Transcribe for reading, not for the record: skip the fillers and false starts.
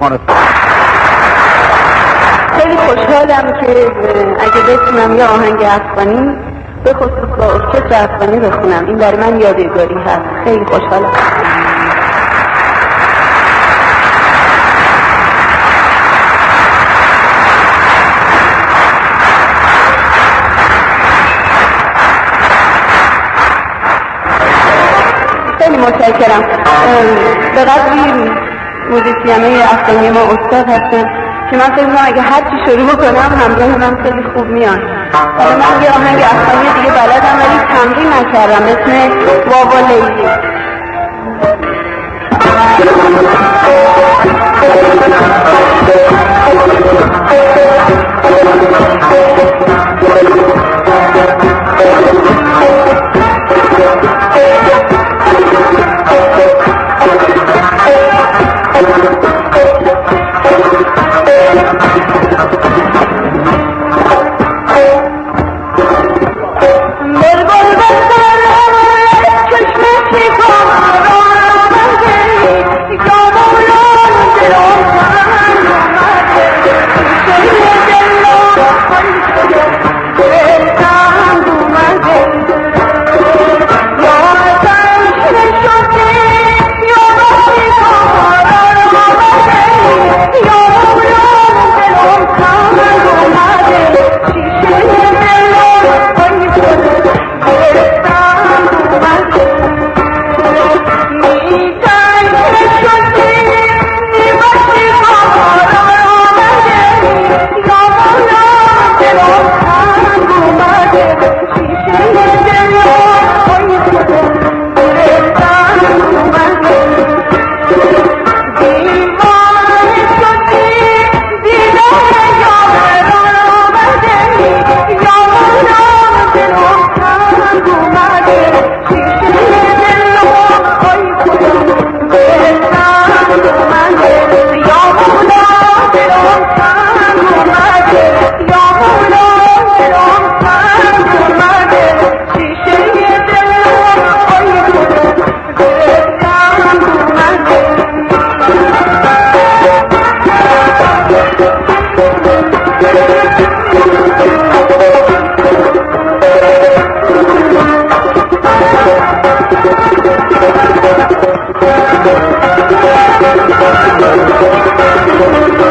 خیلی خوشحالم که اگه بتونم یه آهنگ افغانی به خصوص با ارکستر افغانی بخونم. این برای من یادگاری هست. خیلی خوشحالم. خیلی متشکرم. به قدری موزیسینای افغانی ما استاد هستن که من فکر می‌کنم اگه هر چی شروع کنم همراه من خیلی خوب میان. حالا من یه آهنگ افغانی دیگه بلدم ولی تمرین نکردم، اسم واوا لیلی. Thank you.